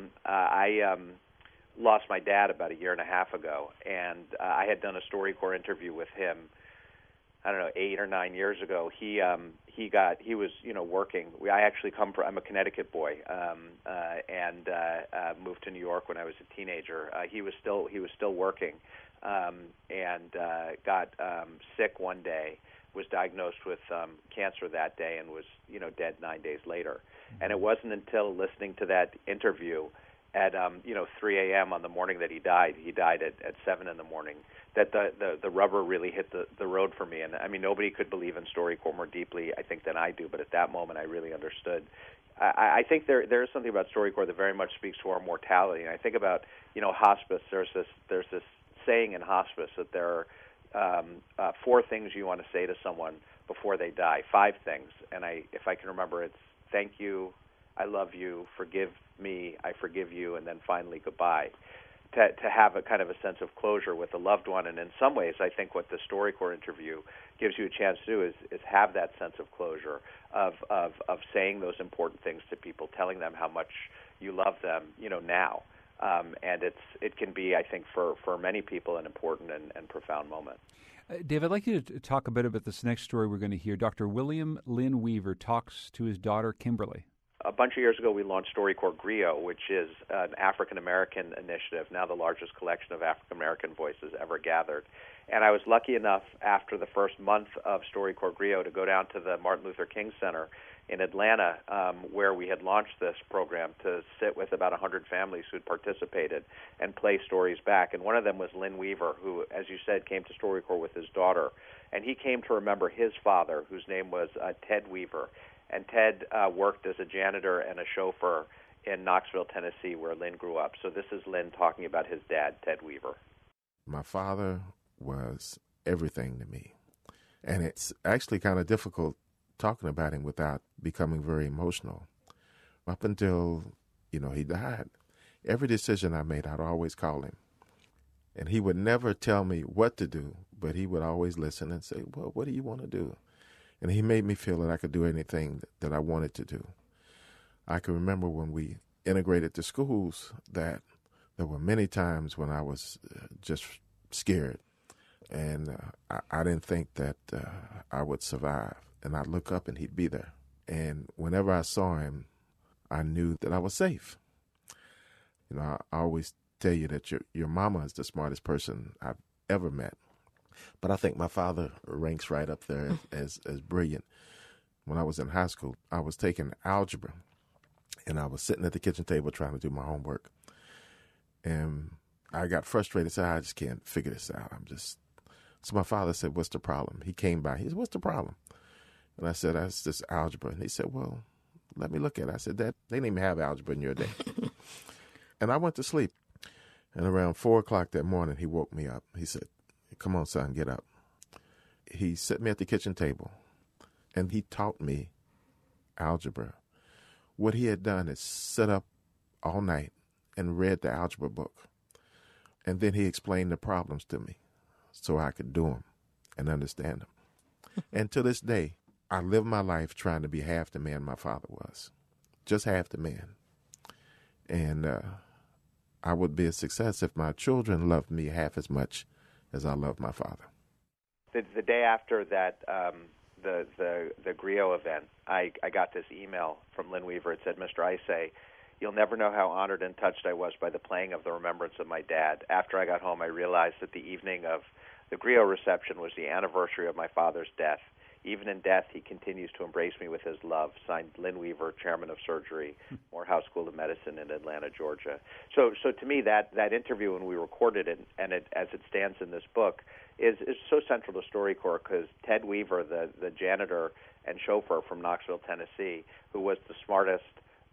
I lost my dad about a year and a half ago, and I had done a StoryCorps interview with him, 8 or 9 years ago. He was working. I actually I'm a Connecticut boy, and moved to New York when I was a teenager. He was still working, and got sick one day, was diagnosed with cancer that day, and was dead 9 days later. And it wasn't until listening to that interview at 3 a.m. on the morning that he died at 7 in the morning, that the rubber really hit the road for me. And I mean, nobody could believe in StoryCorps more deeply, I think, than I do, but at that moment I really understood. I think there is something about StoryCorps that very much speaks to our mortality. And I think about hospice. There's this saying in hospice that there are 4 things you want to say to someone before they die. 5 things, and if I can remember, it's thank you, I love you, forgive me, I forgive you, and then finally goodbye. To have a kind of a sense of closure with a loved one. And in some ways, I think what the StoryCorps interview gives you a chance to do is have that sense of closure, of saying those important things to people, telling them how much you love them, now. And it can be, I think, for many people, an important and profound moment. Dave, I'd like you to talk a bit about this next story we're going to hear. Dr. William Lynn Weaver talks to his daughter, Kimberly. A bunch of years ago, we launched StoryCorps Griot, which is an African-American initiative, now the largest collection of African-American voices ever gathered. And I was lucky enough, after the first month of StoryCorps Griot, to go down to the Martin Luther King Center in Atlanta, where we had launched this program, to sit with about 100 families who had participated and play stories back. And one of them was Lynn Weaver, who, as you said, came to StoryCorps with his daughter. And he came to remember his father, whose name was Ted Weaver. And Ted worked as a janitor and a chauffeur in Knoxville, Tennessee, where Lynn grew up. So this is Lynn talking about his dad, Ted Weaver. My father was everything to me. And it's actually kind of difficult talking about him without becoming very emotional. Up until, he died, every decision I made, I'd always call him. And he would never tell me what to do, but he would always listen and say, well, what do you want to do? And he made me feel that I could do anything that I wanted to do. I can remember when we integrated the schools that there were many times when I was just scared. And I didn't think that I would survive. And I'd look up and he'd be there. And whenever I saw him, I knew that I was safe. I always tell you that your mama is the smartest person I've ever met. But I think my father ranks right up there as brilliant. When I was in high school, I was taking algebra, and I was sitting at the kitchen table trying to do my homework. And I got frustrated, said, I just can't figure this out. So my father said, what's the problem? He came by. He said, what's the problem? And I said, that's just algebra. And he said, well, let me look at it. I said, Dad, they didn't even have algebra in your day. And I went to sleep. And around 4 o'clock that morning, he woke me up. He said, come on, son, get up. He set me at the kitchen table, and he taught me algebra. What he had done is sit up all night and read the algebra book. And then he explained the problems to me so I could do them and understand them. And to this day, I live my life trying to be half the man my father was, just half the man. And I would be a success if my children loved me half as much as I loved my father. The day after that, the Griot event, I got this email from Lynn Weaver. It said, Mr. Isay, you'll never know how honored and touched I was by the playing of the remembrance of my dad. After I got home, I realized that the evening of the Griot reception was the anniversary of my father's death. Even in death, he continues to embrace me with his love. Signed, Lynn Weaver, Chairman of Surgery, Morehouse School of Medicine in Atlanta, Georgia. So to me, that interview when we recorded it, and it, as it stands in this book, is so central to StoryCorps because Ted Weaver, the janitor and chauffeur from Knoxville, Tennessee, who was the smartest,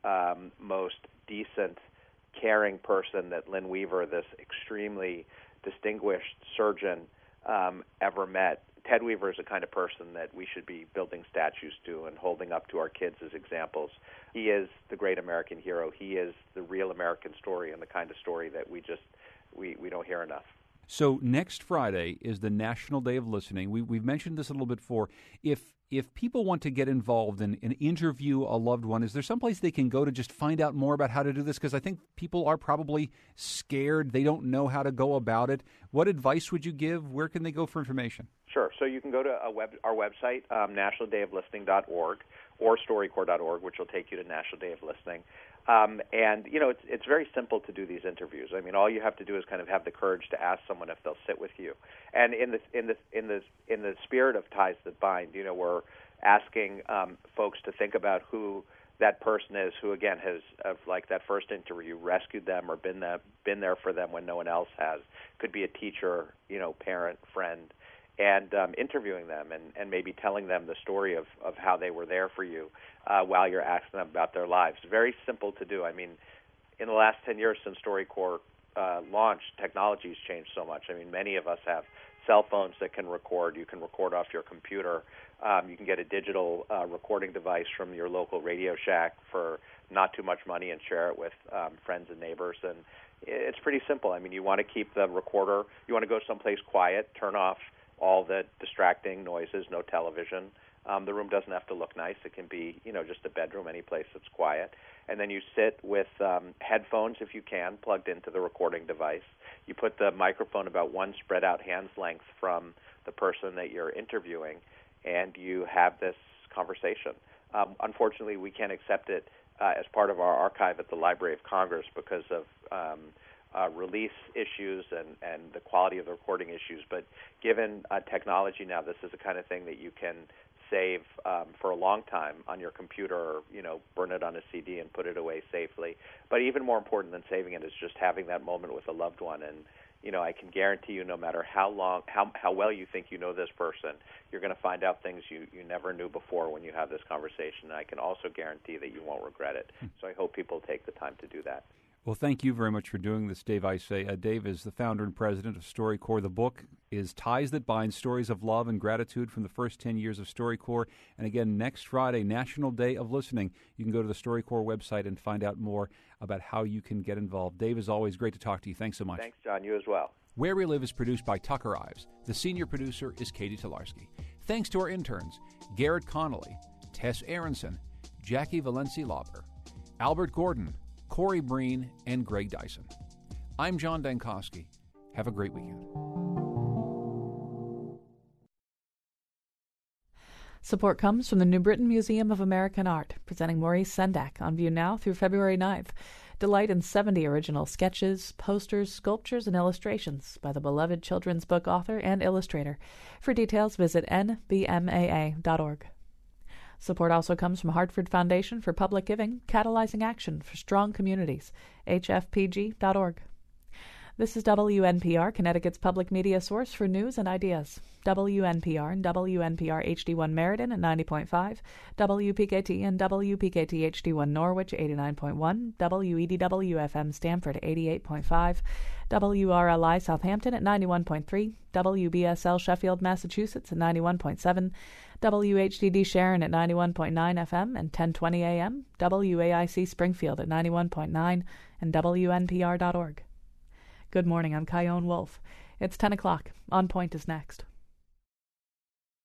most decent, caring person that Lynn Weaver, this extremely distinguished surgeon, ever met. Ted Weaver is the kind of person that we should be building statues to and holding up to our kids as examples. He is the great American hero. He is the real American story and the kind of story that we don't hear enough. So next Friday is the National Day of Listening. We've mentioned this a little bit before. If people want to get involved and interview a loved one, is there someplace they can go to just find out more about how to do this? Because I think people are probably scared. They don't know how to go about it. What advice would you give? Where can they go for information? Sure. So you can go to our website, nationaldayoflistening.org, or storycorps.org, which will take you to National Day of Listening. And it's very simple to do these interviews. I mean, all you have to do is kind of have the courage to ask someone if they'll sit with you. And in the spirit of Ties That Bind, we're asking folks to think about who that person is, who again has, like that first interview, rescued them or been there for them when no one else has. Could be a teacher, parent, friend. And interviewing them and maybe telling them the story of how they were there for you while you're asking them about their lives. Very simple to do. I mean, in the last 10 years since StoryCorps launched, technology's changed so much. I mean, many of us have cell phones that can record. You can record off your computer. You can get a digital recording device from your local Radio Shack for not too much money and share it with friends and neighbors. And it's pretty simple. I mean, you want to keep the recorder. You want to go someplace quiet, turn off all the distracting noises, no television. The room doesn't have to look nice. It can be, just a bedroom, any place that's quiet. And then you sit with headphones, if you can, plugged into the recording device. You put the microphone about one spread out hand's length from the person that you're interviewing, and you have this conversation. Unfortunately, we can't accept it as part of our archive at the Library of Congress because of release issues and the quality of the recording issues. But given technology now, this is the kind of thing that you can save for a long time on your computer or, burn it on a CD and put it away safely. But even more important than saving it is just having that moment with a loved one. And, I can guarantee you no matter how well you think you know this person, you're going to find out things you never knew before when you have this conversation. And I can also guarantee that you won't regret it. So I hope people take the time to do that. Well, thank you very much for doing this, Dave Isay. Dave is the founder and president of StoryCorps. The book is Ties That Bind, Stories of Love and Gratitude from the First 10 Years of StoryCorps. And again, next Friday, National Day of Listening. You can go to the StoryCorps website and find out more about how you can get involved. Dave, is always great to talk to you. Thanks so much. Thanks, John. You as well. Where We Live is produced by Tucker Ives. The senior producer is Katie Tolarski. Thanks to our interns, Garrett Connolly, Tess Aronson, Jackie Valencia-Lauber, Albert Gordon, Corey Breen, and Greg Dyson. I'm John Dankosky. Have a great weekend. Support comes from the New Britain Museum of American Art, presenting Maurice Sendak on view now through February 9th. Delight in 70 original sketches, posters, sculptures, and illustrations by the beloved children's book author and illustrator. For details, visit nbmaa.org. Support also comes from Hartford Foundation for Public Giving, catalyzing action for strong communities, hfpg.org. This is WNPR, Connecticut's public media source for news and ideas. WNPR and WNPR HD1 Meriden at 90.5, WPKT and WPKT HD1 Norwich 89.1, WEDW-FM Stamford 88.5, WRLI Southampton at 91.3, WBSL Sheffield, Massachusetts at 91.7, WHDD Sharon at 91.9 FM and 1020 AM, WAIC Springfield at 91.9, and WNPR.org. Good morning, I'm Kyone Wolf. It's 10 o'clock. On Point is next.